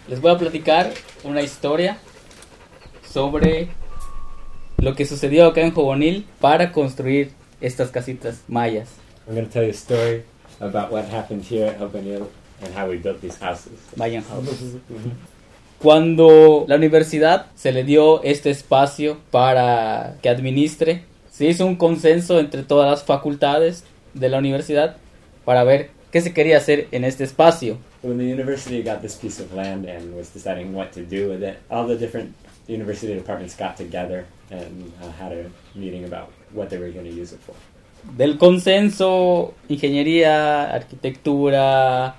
Les voy a platicar una historia sobre lo que sucedió acá en Jobonil para construir estas casitas mayas. I'm going to tell you a story about what happened here at Jobonil and how we built these houses. Mayan houses. Cuando la universidad se le dio este espacio para que administre, se hizo un consenso entre todas las facultades de la universidad para ver qué se quería hacer en este espacio. When the university got this piece of land and was deciding what to do with it, all the different university departments got together and had a meeting about what they were going to use it for. Del consenso, ingeniería, arquitectura,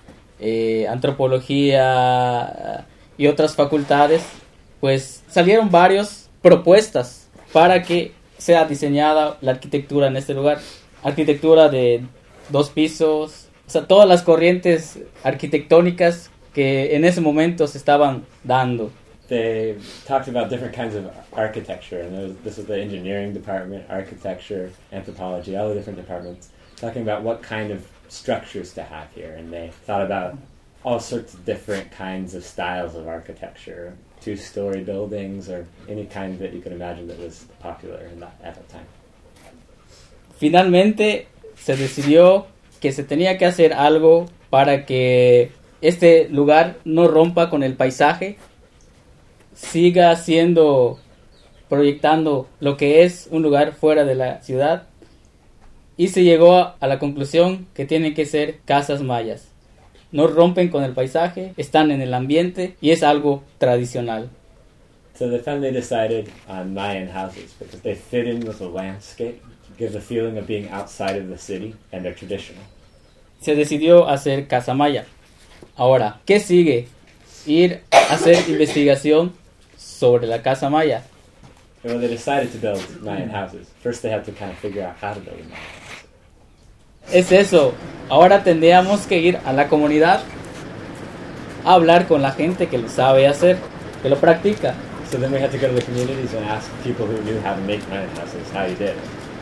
antropología y otras facultades, pues salieron varias propuestas para que sea diseñada la arquitectura en este lugar. Arquitectura de 2 pisos, o sea, todas las corrientes arquitectónicas que en ese momento se estaban dando. They talked about different kinds of architecture, and this was the engineering department, architecture, anthropology, all the different departments, talking about what kind of structures to have here, and they thought about all sorts of different kinds of styles of architecture, 2-story buildings, or any kind that you could imagine that was popular at that time. Finalmente se decidió que se tenía que hacer algo para que este lugar no rompa con el paisaje, siga siendo, proyectando lo que es un lugar fuera de la ciudad, y se llegó a la conclusión que tienen que ser casas mayas. No rompen con el paisaje, están en el ambiente y es algo tradicional. So the family decided on Mayan houses because they fit in with the landscape, give the feeling of being outside of the city, and they're traditional. Se decidió hacer casa maya. Ahora, ¿qué sigue? Ir a hacer investigación sobre la casa maya. And when they decided to build Mayan houses, first they had to kind of figure out how to build a Mayan house. Es eso. Ahora tendríamos que ir a la comunidad a hablar con la gente que lo sabe hacer, que lo practica. So then we had to go to the communities and ask people who knew how to make Mayan houses how you did it.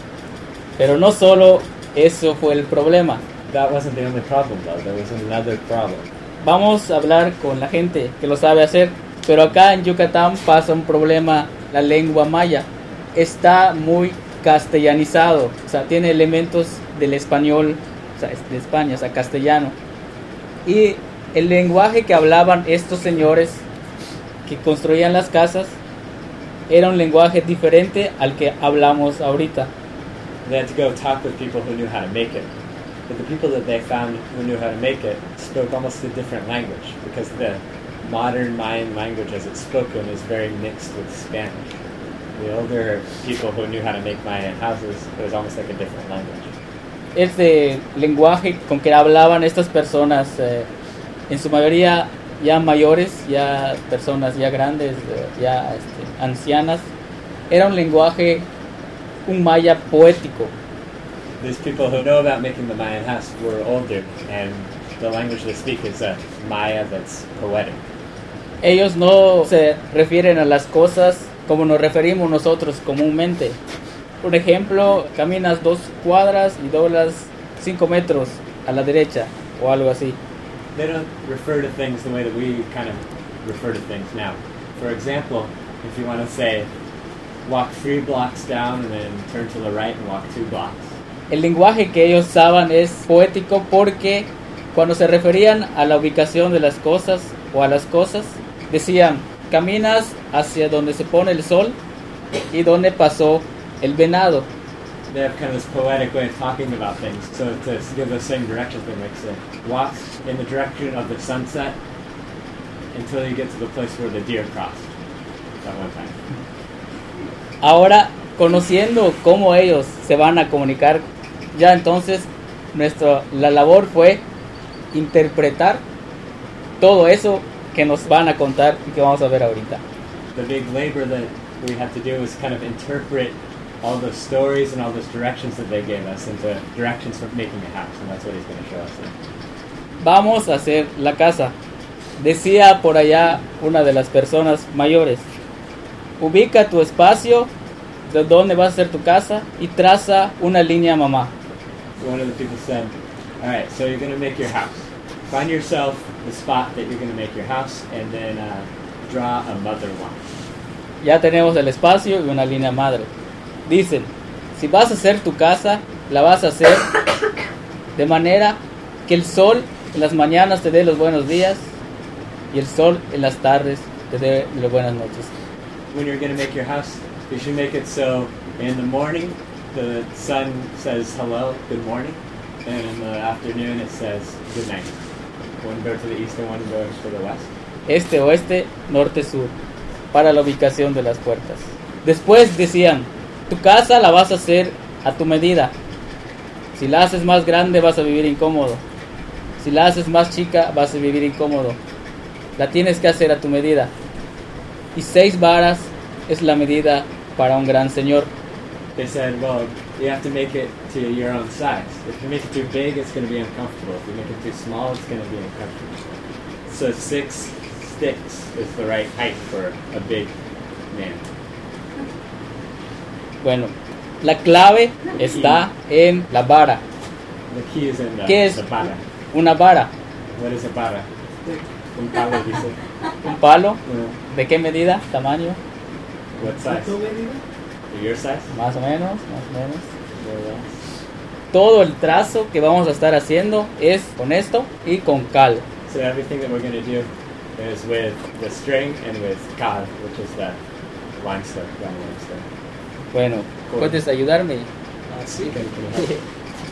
Pero no solo eso fue el problema. That wasn't the only problem though, there was another problem. Vamos a hablar con la gente que lo sabe hacer, pero acá en Yucatán pasa un problema. La lengua maya está muy castellanizado, o sea, tiene elementos del español, o sea, de España, o sea, castellano. Y el lenguaje que hablaban estos señores que construían las casas era un lenguaje diferente al que hablamos ahorita. They had to go talk with people who knew how to make it. But the people that they found who knew how to make it spoke almost a different language because the modern Mayan language as it's spoken is very mixed with Spanish. The older people who knew how to make Mayan houses, it was almost like a different language. Este lenguaje con que hablaban estas personas, en su mayoría ya mayores, ya personas ya grandes, ya ancianas, era un lenguaje, un maya poético. These people who know about making the Mayan house were older, and the language they speak is a Maya that's poetic. Ellos no se refieren a las cosas como nos referimos nosotros comúnmente. Por ejemplo, caminas 2 cuadras y doblas 5 metros a la derecha o algo así. They don't refer to things the way that we kind of refer to things now. For example, if you want to say, walk 3 blocks down and then turn to the right and walk 2 blocks. El lenguaje que ellos usaban es poético porque cuando se referían a la ubicación de las cosas o a las cosas, decían, caminas hacia donde se pone el sol y donde pasó el venado. They have kind of this poetic way of talking about things. So to give the same directions, they might say, walk in the direction of the sunset until you get to the place where the deer crossed. That one time. Ahora, conociendo cómo ellos se van a comunicar, ya entonces la labor fue interpretar todo eso que nos van a contar y que vamos a ver ahorita. The big labor that we have to do is kind of interpret all the stories and all those directions that they gave us into directions for making a house, and that's what he's going to show us there. Vamos a hacer la casa. Decía por allá una de las personas mayores, ubica tu espacio de dónde vas a hacer tu casa y traza una línea mamá. One of the people said, all right, so you're going to make your house. Find yourself the spot that you're going to make your house, and then draw a mother line. Ya tenemos el espacio y una línea madre. Dicen, si vas a hacer tu casa, la vas a hacer de manera que el sol en las mañanas te dé los buenos días y el sol en las tardes te dé las buenas noches. When you're going to make your house, you should make it so in the morning the sun says hello, good morning, and in the afternoon it says good night. One go to the east and one goes to the west. Este, oeste, norte, sur, para la ubicación de las puertas. Después decían, tu casa la vas a hacer a tu medida. Si la haces más grande vas a vivir incómodo. Si la haces más chica vas a vivir incómodo. La tienes que hacer a tu medida. Y 6 varas es la medida para un gran señor. They said, well, you have to make it to your own size. If you make it too big, it's going to be uncomfortable. If you make it too small, it's going to be uncomfortable. So 6 sticks is the right height for a big man. Bueno, la clave está en la vara. The key is in ¿Qué es the vara. una vara? What is a vara? Un palo, dice. Un palo. ¿De qué medida? ¿Tamaño? What size? Your size? Más o menos, más o menos. More or less. Todo el trazo que vamos a estar haciendo es con esto y con cal. So everything that we're going to do is with the string and with cal, which is the limestone, brown limestone. Bueno, ¿puedes ayudarme? Sí. Can you help?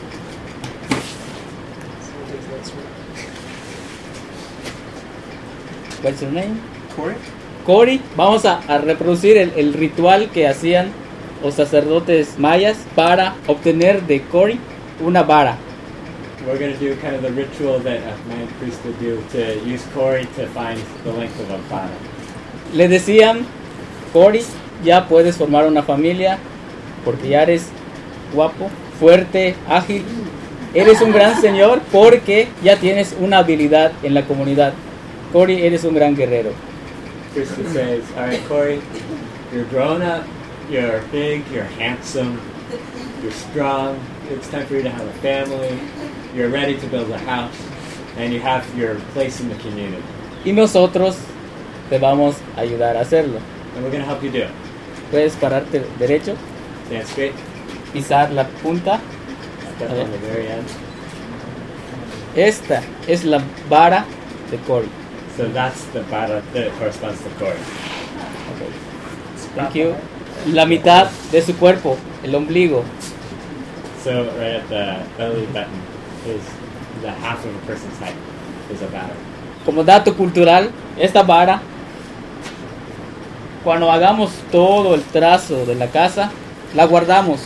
What's your name? Corey? Cory. Vamos a reproducir el ritual que hacían los sacerdotes mayas para obtener de Cory una vara. We're going to do kind of the ritual that a Mayan priest would do to use Cory to find the length of a vara. Le decían, Cory, ya puedes formar una familia porque ya eres guapo, fuerte, ágil. Eres un gran señor porque ya tienes una habilidad en la comunidad. Cory, eres un gran guerrero. Priest says, all right, Cory, you're grown up, you're big, you're handsome, you're strong. It's time for you to have a family. You're ready to build a house, and you have your place in the community. Y nosotros te vamos a ayudar a hacerlo. And we're going to help you do it. Puedes pararte derecho, Stand straight, pisar la punta. step Okay. on the very end. Esta es la vara de Cory. So that's the vara that corresponds to Cory. Okay. Thank you. La mitad de su cuerpo, el ombligo. So right at the belly button is the half of a person's height is a vara. Como dato cultural, esta vara, cuando hagamos todo el trazo de la casa, la guardamos.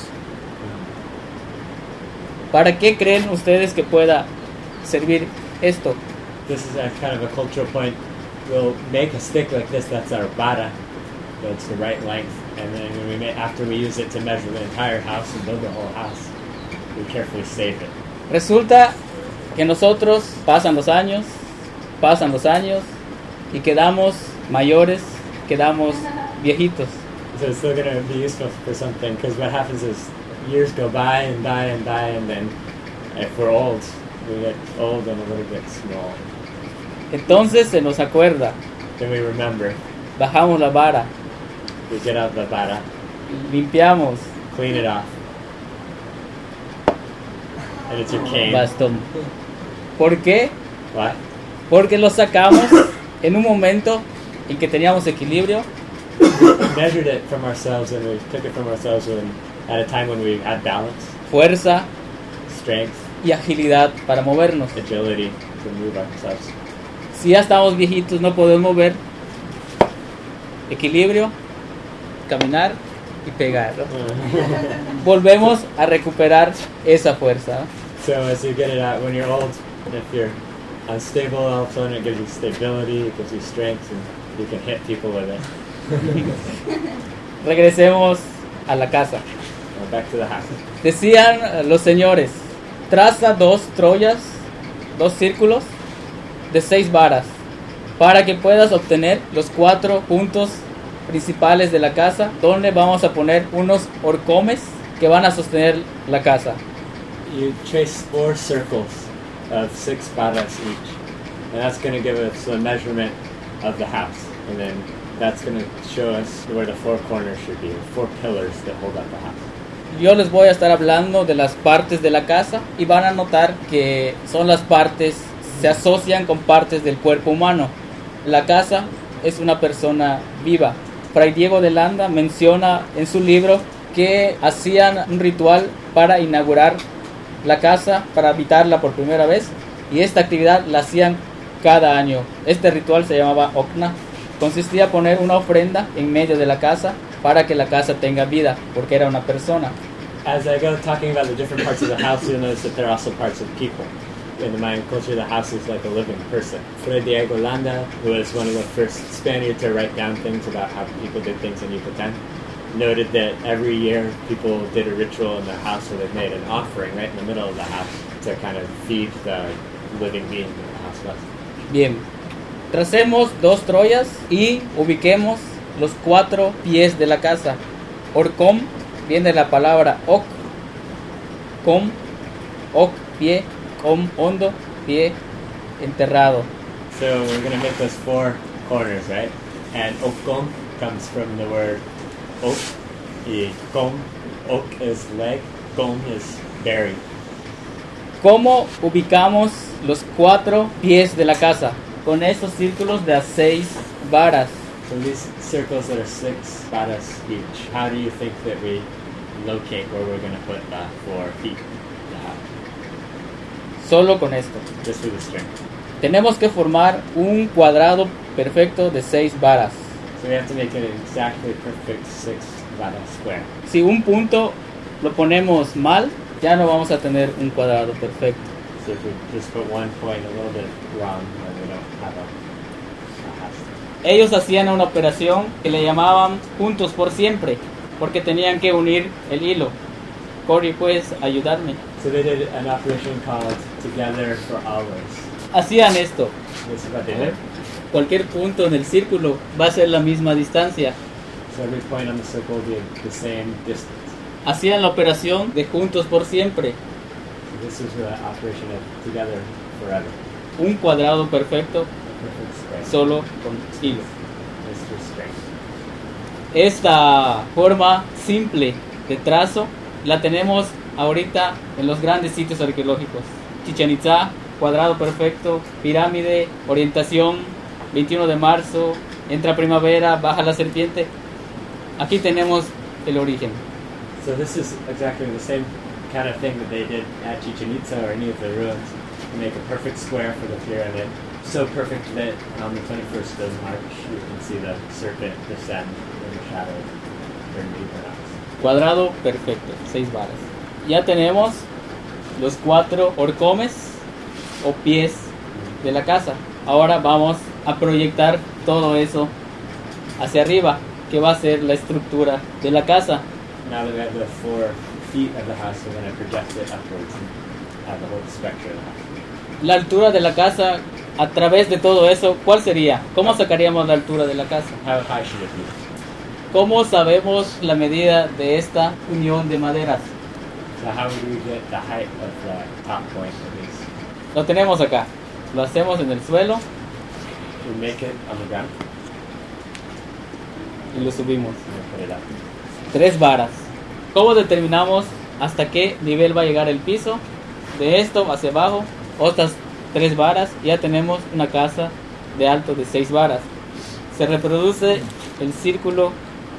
¿Para qué creen ustedes que pueda servir esto? This is a kind of a cultural point. We'll make a stick like this. That's our vara. That's the right length. And then when after we use it to measure the entire house and build the whole house, we carefully save it. Resulta que nosotros pasan los años y quedamos mayores, quedamos viejitos. So it's still going to be useful for something, because what happens is years go by and die and die, and then if we're old, we get old and a little bit small. Entonces se nos acuerda, Then we remember, bajamos la vara, we get out the vara, limpiamos clean it off, and it's your cane. bastón. ¿Por qué? What? Porque lo sacamos en un momento en que teníamos equilibrio, We measured it from ourselves, and we took it from ourselves at a time when we had balance, fuerza strength, y agilidad para movernos. agility to move ourselves. Si ya estamos viejitos, no podemos mover. Equilibrio, caminar y pegar. Volvemos a recuperar esa fuerza. So as you get it out, when you're old, if you're unstable, all of a sudden it gives you stability, it gives you strength, and you can hit people with it. Regresemos a la casa. Back to the house. Decían los señores, traza 2 troyas, 2 círculos de 6 varas, para que puedas obtener los 4 puntos principales de la casa, donde vamos a poner unos horcomes que van a sostener la casa. You trace 4 circles of 6 varas each, And that's going to give us the measurement of the house. And then that's going to show us where the four corners should be, 4 pillars that hold up the house. Yo les voy a estar hablando de las partes de la casa y van a notar que son las partes, se asocian con partes del cuerpo humano. La casa es una persona viva. Fray Diego de Landa menciona en su libro que hacían un ritual para inaugurar la casa, para habitarla por primera vez, y esta actividad la hacían cada año. Este ritual se llamaba Okna. Consistía en poner una ofrenda en medio de la casa para que la casa tenga vida, porque era una persona. As I go talking about the different parts of the house, you'll notice that there are also parts of people. In the Mayan culture, the house is like a living person. Fray Diego Landa, who was one of the first Spaniards to write down things about how people did things in Yucatan, noted that every year people did a ritual in their house where they made an offering right in the middle of the house to kind of feed the living being that the house was. Bien, tracemos 2 Troyas y ubiquemos los 4 pies de la casa. Orcom viene de la palabra ok, com, ok, pie, com, hondo, pie, enterrado. So we're going to make those 4 corners, right? And okom comes from the word ok, y com, ok is leg, com is buried. ¿Cómo ubicamos los 4 pies de la casa? Con estos círculos de a 6 varas. So these circles that are 6 varas each, how do you think that we locate where we're going to put the 4 feet of the house? Solo con esto. Just with the string. Tenemos que formar un cuadrado perfecto de 6 varas. So we have to make it an exactly perfect 6 vara square. Si un punto lo ponemos mal, ya no vamos a tener un cuadrado perfecto. So if we just put one point a little bit wrong, then we don't have a house. Ellos hacían una operación que le llamaban juntos por siempre, porque tenían que unir el hilo. Cory, ¿puedes ayudarme? So they did an operation called Together for Always. Hacían esto. This is what they did. Cualquier punto en el círculo va a ser la misma distancia. So every point on the circle will be the same distance. Hacían la operación de juntos por siempre. So this is the operation of Together Forever. Un cuadrado perfecto Perfect square. solo con hilo. This is straight. Esta forma simple de trazo la tenemos ahorita en los grandes sitios arqueológicos. Chichén Itzá, cuadrado perfecto, pirámide, orientación, 21 de marzo, entra primavera, baja la serpiente. Aquí tenemos el origen. So this is exactly the same kind of thing that they did at Chichen Itza or any of the ruins. To make a perfect square for the pyramid. So perfect that on the 21st of March you can see the serpent descend in the shadow during the equinox. Cuadrado perfecto, 6 varas. Ya tenemos los 4 horcomes o pies de la casa. Ahora vamos a proyectar todo eso hacia arriba, que va a ser la estructura de la casa. Now that we have the 4 feet of the house, we're going to project it upwards and have the whole structure of the house. La altura de la casa, a través de todo eso, ¿cuál sería? ¿Cómo sacaríamos la altura de la casa? How high should it be? ¿Cómo sabemos la medida de esta unión de maderas? So how would we get the height of the top point of these? Lo tenemos acá. Lo hacemos en el suelo We make it on the ground y lo subimos. and we put it up. 3 varas. ¿Cómo determinamos hasta qué nivel va a llegar el piso? De esto hacia abajo, otras 3 varas, y ya tenemos una casa de alto de 6 varas. Se reproduce el círculo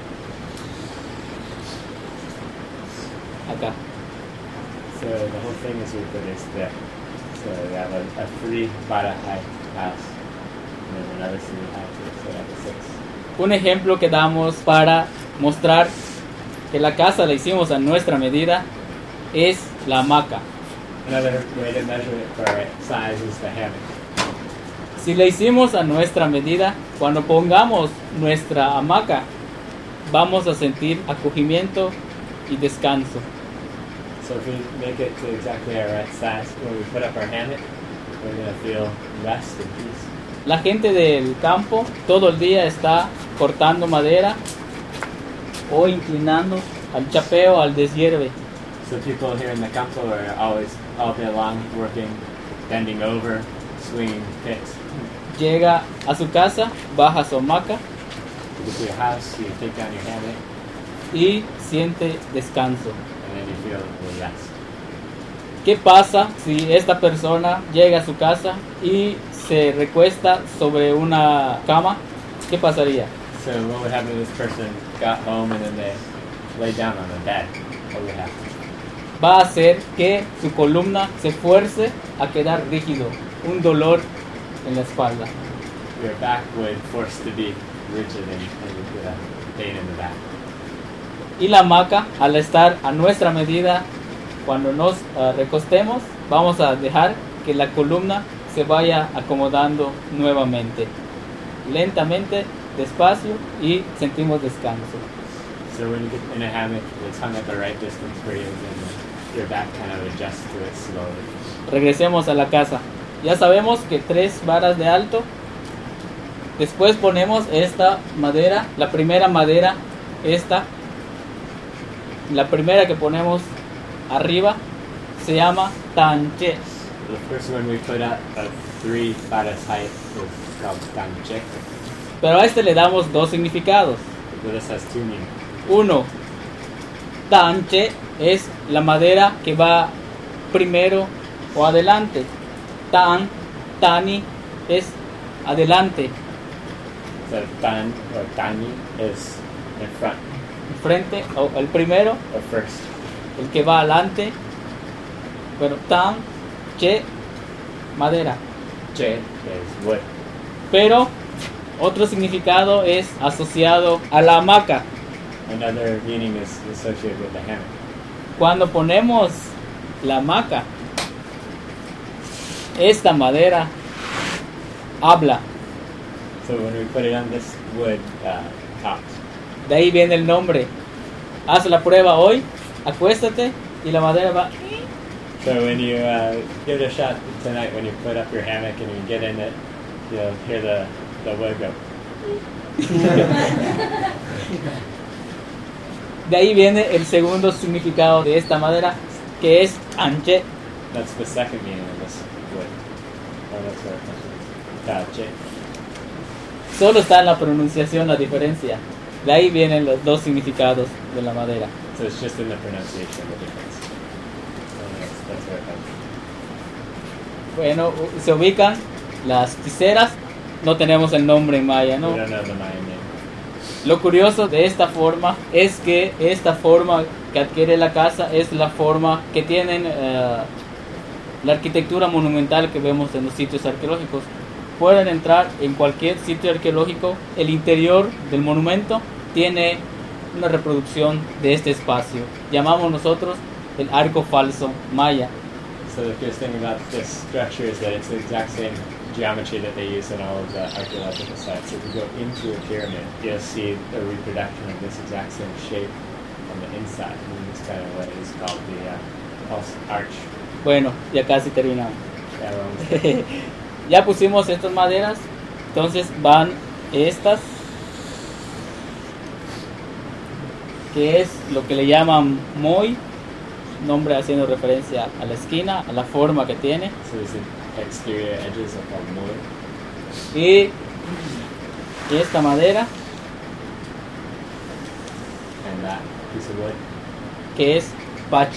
acá. So the whole thing is reproduced there. So we have a 3 vara high house and then another 3 high, so we have a 6. Un ejemplo que damos para mostrar que la casa la hicimos a nuestra medida es la hamaca. Another way to measure it for size is the hammock. Si la hicimos a nuestra medida, cuando pongamos nuestra hamaca, vamos a sentir acogimiento y descanso. So if we make it to exactly our right size, when we put up our hammock, we're going to feel rest and peace. La gente del campo todo el día está cortando madera o inclinando al chapeo, al deshierve. So people here in the campo are always all day long working, bending over, swinging pit. Llega a su casa, baja su hamaca You get to your house, you take down your hammock, y siente descanso. and then you feel the rest. ¿Qué pasa si esta persona llega a su casa y se recuesta sobre una cama? ¿Qué pasaría? So what would happen if this person got home and then they lay down on the bed? What would happen? Va a hacer que su columna se fuerce a quedar rígido, un dolor en la espalda. Your back would force to be rigid and you would have pain in the back. Y la hamaca, al estar a nuestra medida, cuando nos recostemos, vamos a dejar que la columna se vaya acomodando nuevamente, lentamente, despacio, y sentimos descanso. So when you get in a hammock, it's hung at the right distance for you, and your back kind of adjusts to it slowly. Regresemos a la casa. Ya sabemos que 3 varas de alto. Después ponemos esta madera, la primera madera, esta. La primera que ponemos arriba se llama tanche. The first one we put up of 3 varas height is called tanche. Pero a este le damos 2 significados. But this has 2 meanings. Uno, tanche es la madera que va primero o adelante. Tani es adelante, So tan or tani is in front frente, o el primero, or first. el que va adelante. Bueno, che, madera. Che is wood. Pero otro significado es asociado a la hamaca. Another meaning is associated with the hammock. Cuando ponemos la hamaca, esta madera habla. So when we put it on this wood, talks. De ahí viene el nombre. Haz la prueba hoy, acuéstate y la madera va. So when you give it a shot tonight, when you put up your hammock and you get in it, you'll hear the wood go. De ahí viene el segundo significado de esta madera, que es anche. That's the second meaning of this wood. Oh, that's where it comes from. Tache. Solo está en la pronunciación la diferencia. De ahí vienen los 2 significados de la madera. So it's just in the pronunciation, the difference. That's where it comes Bueno, se ubican las tiseras. No tenemos el nombre en maya, from. ¿no? We don't know the Mayan name. Lo curioso de esta forma es que esta forma que adquiere la casa es la forma que tienen la arquitectura monumental que vemos en los sitios arqueológicos. Pueden entrar en cualquier sitio arqueológico, el interior del monumento tiene una reproducción de este espacio. Llamamos nosotros el arco falso maya. So the curious thing about this structure is that it's the exact same geometry that they use in all of the archaeological sites. So if you go into a pyramid, you'll see a reproduction of this exact same shape on the inside. And this kind of what is called the pulse arch. Bueno, ya casi terminamos. Yeah, we're almost there. Ya pusimos estas maderas, entonces van estas, que es lo que le llaman moi, nombre haciendo referencia a la esquina, a la forma que tiene. So these exterior edges are called moy. Y esta madera, And that piece of wood, que es pach,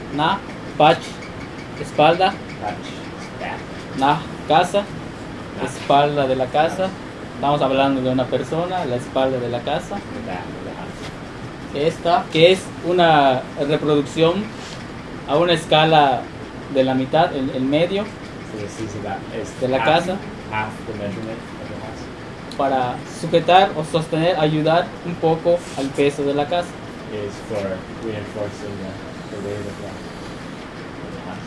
espalda, patch, back, na, casa, espalda de la casa. Estamos hablando de una persona, la espalda de la casa. the back of the house. Esta, que es una reproducción a una escala de la mitad, el medio, So this is about is de la half, casa, half the measurement of the house. para sujetar o sostener, ayudar un poco al peso de la casa. Is for reinforcing the weight of the house.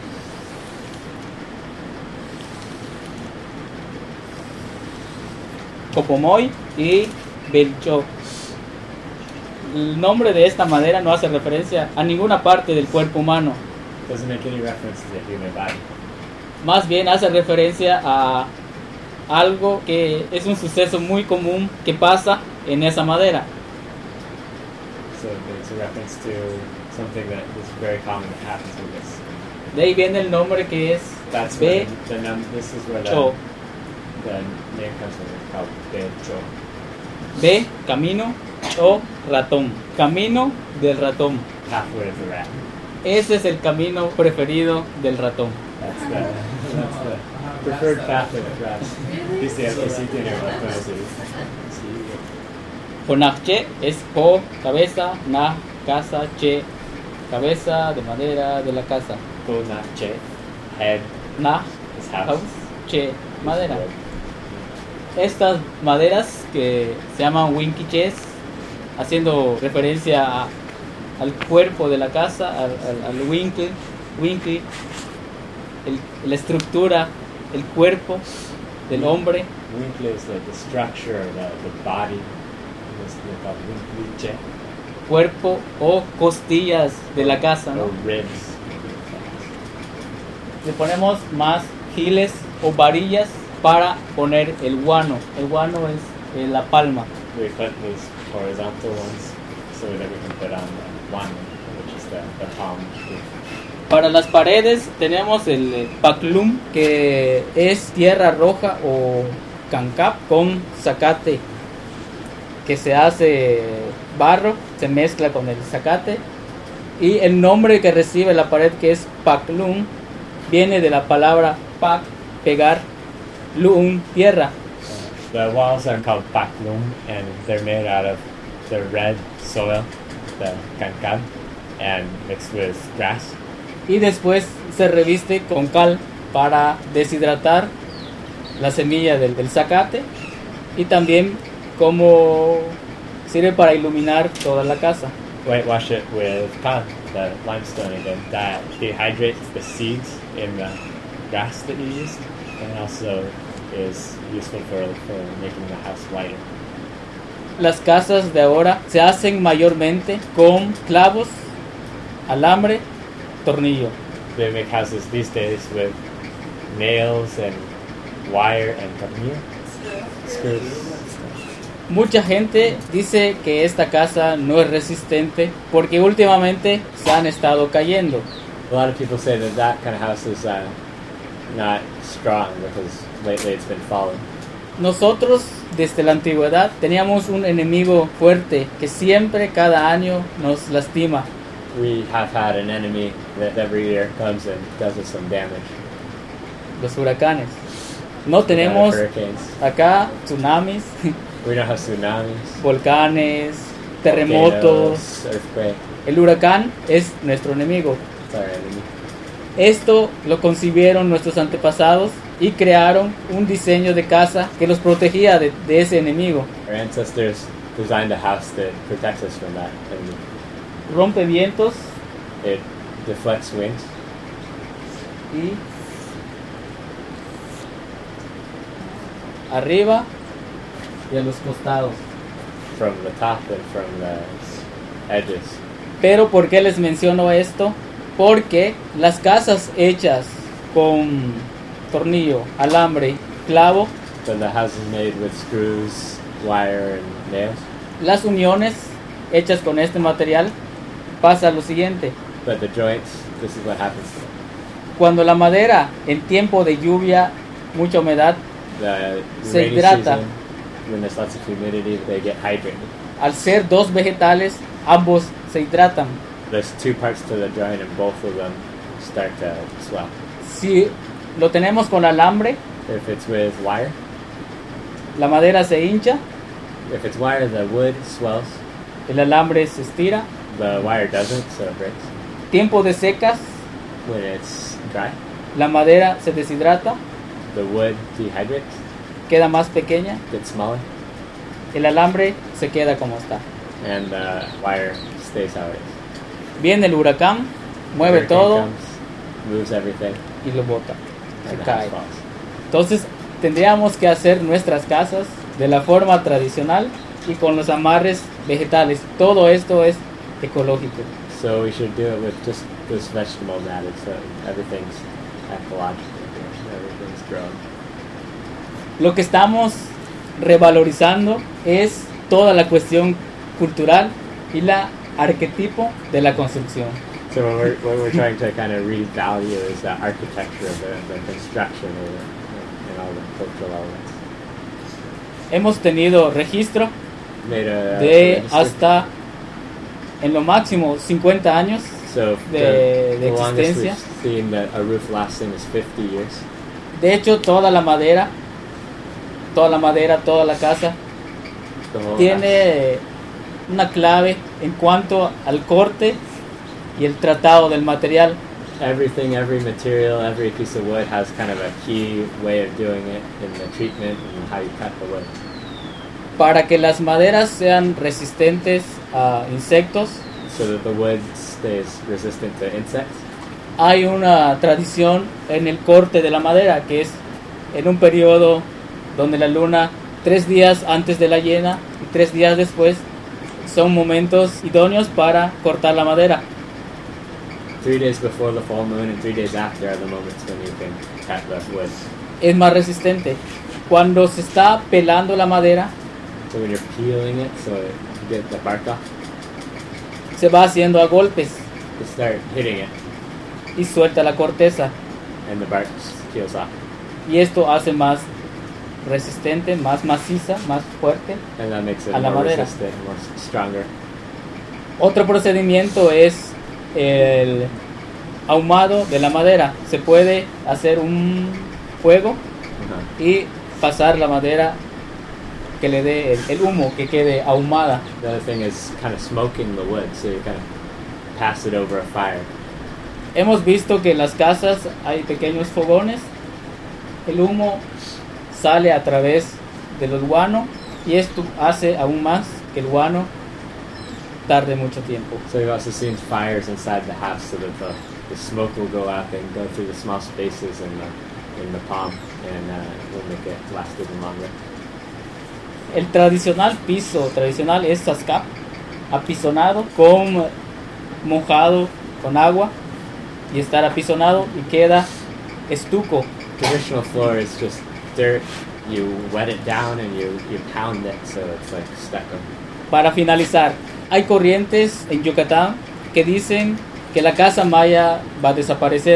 Copomoy y Belcho. El nombre de esta madera no hace referencia a ninguna parte del cuerpo humano. Doesn't make any reference to the human body. Más bien hace referencia a algo que es un suceso muy común que pasa en esa madera. So it's a reference to something that is very common that happens with this. De ahí viene el nombre que es That's Be- where this is where Cho. the name comes from. It's called Becho. B, camino. Cho, ratón. Camino del ratón. Pathway of the rat. Ese es el camino preferido del ratón. That's the preferred pathway of the rat. Dice el que sí tiene ratones. Ponachche es po, cabeza, na, casa, che, cabeza de madera de la casa. Bonache, head Na, is house. house, che, madera. Estas maderas que se llaman winkiches, haciendo referencia al cuerpo de la casa, al winkle, la estructura, el cuerpo del hombre, Winkle is like the structure of the body. It's called winkliche, cuerpo o costillas de la casa, ¿no? or ribs. Le ponemos más giles o varillas para poner el guano. El guano es la palma. We put these horizontal ones so that we can put on the one, which is the palm. Para las paredes tenemos el paclum, que es tierra roja o cancap con zacate, que se hace barro, se mezcla con el zacate, y el nombre que recibe la pared, que es paclum, viene de la palabra pac, pegar, lum, tierra. The walls are called paklum, and they're made out of the red soil, the cancab, and mixed with grass. Y después se reviste con cal para deshidratar la semilla del zacate, y también como sirve para iluminar toda la casa. Whitewash it with cal, the limestone again, that dehydrates the seeds in the grass that you use, and also is useful for making the house lighter. Las casas de ahora se hacen mayormente con clavos, alambre, tornillo. They make houses these days with nails and wire and tornillo, screws. Mucha gente dice que esta casa no es resistente porque últimamente se han estado cayendo. A lot of people say that kind of house is not strong because lately it's been falling. Nosotros desde la antigüedad teníamos un enemigo fuerte que siempre cada año nos lastima. We have had an enemy that every year comes and does us some damage. Los huracanes. No tenemos Hurricanes. acá tsunamis, We don't have tsunamis, volcanes, terremotos. volcanoes, earthquake. El huracán es nuestro enemigo. It's our enemy. Esto lo concibieron nuestros antepasados y crearon un diseño de casa que los protegía de ese enemigo. Our ancestors designed a house that protects us from that enemy. Rompe vientos It deflects wings y arriba y a los costados. from the top and from the edges. Pero ¿por qué les menciono esto? Porque las casas hechas con tornillo, alambre, clavo, So the house is made with screws, wire, and nails. las uniones hechas con este material, pasa lo siguiente. But the joints, this is what happens. Cuando la madera en tiempo de lluvia, mucha humedad, The Se rainy hidrata. season, when there's lots of humidity, they get hydrated. al ser dos vegetales, ambos se hidratan. There's two parts to the joint, and both of them start to swell. Si lo tenemos con alambre, If it's with wire, la madera se hincha, if it's wire, the wood swells. el alambre se estira. The wire doesn't, so it breaks. Tiempo de secas, When it's dry, la madera se deshidrata, the wood dehydrates, queda más pequeña, gets smaller, el alambre se queda como está. and the wire stays how it is. Viene el huracán, mueve Hurricane todo comes, moves everything, y lo bota, se and the cae. house falls. Entonces tendríamos que hacer nuestras casas de la forma tradicional y con los amarres vegetales. Todo esto es ecológico. So we should do it with just this vegetable added, so everything's ecological, everything's grown. Lo que estamos revalorizando es toda la cuestión cultural y la arquetipo de la construcción. So what we're trying to kind of revalue is the architecture of the construction and all the cultural elements. Hemos tenido registro Made a de register. hasta en lo máximo 50 años So de the longest existencia. we've seen that a roof lasting is 50 years. De hecho, toda la madera, toda la casa The whole house. tiene una clave en cuanto al corte y el tratado del material. Everything, every material, every piece of wood has kind of a key way of doing it in the treatment and how you cut the wood. Para que las maderas sean resistentes a insectos, So that the wood stays resistant to insects. hay una tradición en el corte de la madera, que es en un periodo donde la luna 3 días antes de la llena y 3 días después son momentos idóneos para cortar la madera. 3 days before the full moon and 3 days after are the moments when you can cut the wood. Es más resistente. Cuando se está pelando la madera, So when you're peeling it, so you get the bark off, se va haciendo a golpes you start hitting it y suelta la corteza. and the bark peels off. Y esto hace más resistente, más maciza, más fuerte. And that makes it A la more madera. resistant, more stronger. Otro procedimiento es el ahumado de la madera. Se puede hacer un fuego Uh-huh. y pasar la madera que le dé el humo, que quede ahumada. The other thing is kind of smoking the wood, so you kind of pass it over a fire. Hemos visto que en las casas hay pequeños fogones. El humo sale a través de los guano y esto hace aún más que el guano tarde mucho tiempo. So you've also seen fires inside the house, so that the smoke will go up and go through the small spaces in the palm, and will make it last even longer. El piso tradicional es sascap, apisonado, con mojado con agua y estar apisonado y queda estuco. Traditional floor is just dirt. You wet it down and you pound it, so it's like stucco. Para finalizar, hay corrientes en Yucatán que dicen que la casa maya va a desaparecer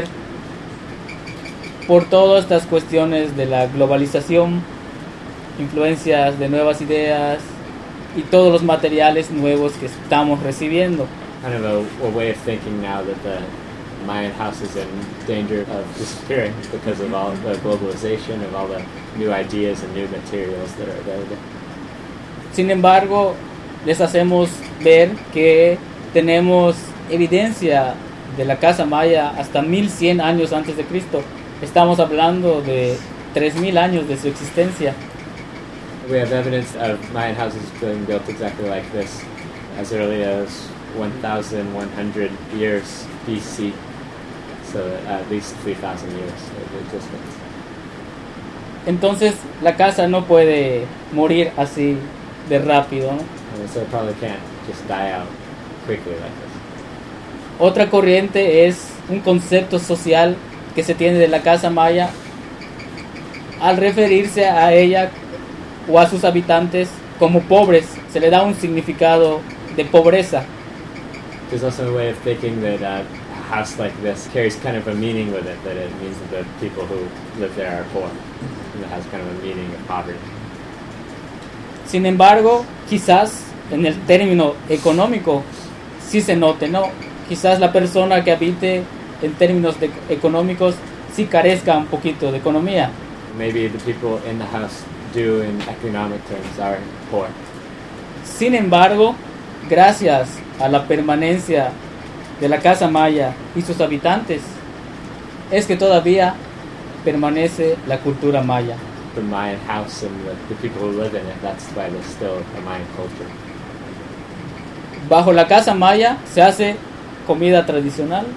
por todas estas cuestiones de la globalización, influencias de nuevas ideas y todos los materiales nuevos que estamos recibiendo. Kind of a way of thinking now that the Mayan house is in danger of disappearing because of all the globalization, of all the new ideas and new materials that are available. Sin embargo, les hacemos ver que tenemos evidencia de la casa maya hasta 1100 años antes de Cristo. Estamos hablando de 3000 años de su existencia. We have evidence of Mayan houses being built exactly like this as early as 1,100 years BC, so at least 3,000 years of existence. Entonces, la casa no puede morir así de rápido, ¿no? And so it probably can't just die out quickly like this. Otra corriente es un concepto social que se tiene de la casa maya al referirse a ella o a sus habitantes como pobres. Se le da un significado de pobreza. There's also a way of thinking that a house like this carries kind of a meaning with it, that it means that the people who live there are poor, and it has kind of a meaning of poverty. Sin embargo, quizás en el término económico sí se note, ¿no? Quizás la persona que habite en términos económicos sí carezca un poquito de economía. Maybe the people in the house do, in economic terms, are poor. Sin embargo, gracias a la permanencia de la casa maya y sus habitantes, es que todavía permanece la cultura maya. The Mayan house and the people who live in it, that's why there's still a Mayan culture. Bajo la casa maya se hace comida tradicional.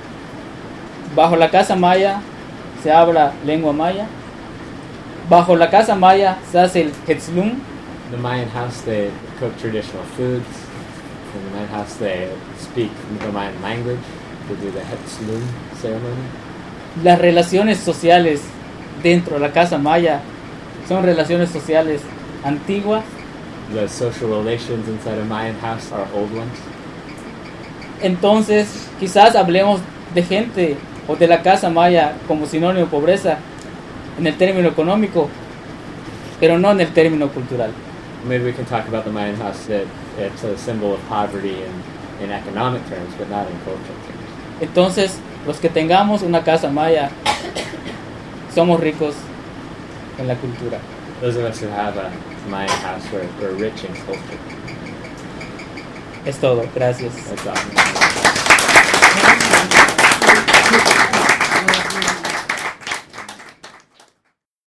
Bajo la casa maya se habla lengua maya. Bajo la casa maya se hace el hetzlum. In the Mayan house, they cook traditional foods. In the Mayan house, they speak the Mayan language. They do the Hetzlum ceremony. Las relaciones sociales dentro de la casa maya son relaciones sociales antiguas The social relations inside a Mayan house are old ones. Entonces, quizás hablemos de gente o de la casa maya como sinónimo de pobreza en el término económico, pero no en el término cultural. Maybe we can talk about the Mayan house that it's a symbol of poverty in economic terms, but not in cultural terms. Entonces, los que tengamos una casa maya, somos ricos en la cultura. Those of us who have a Mayan house, we're rich in culture. Es todo, gracias. That's all.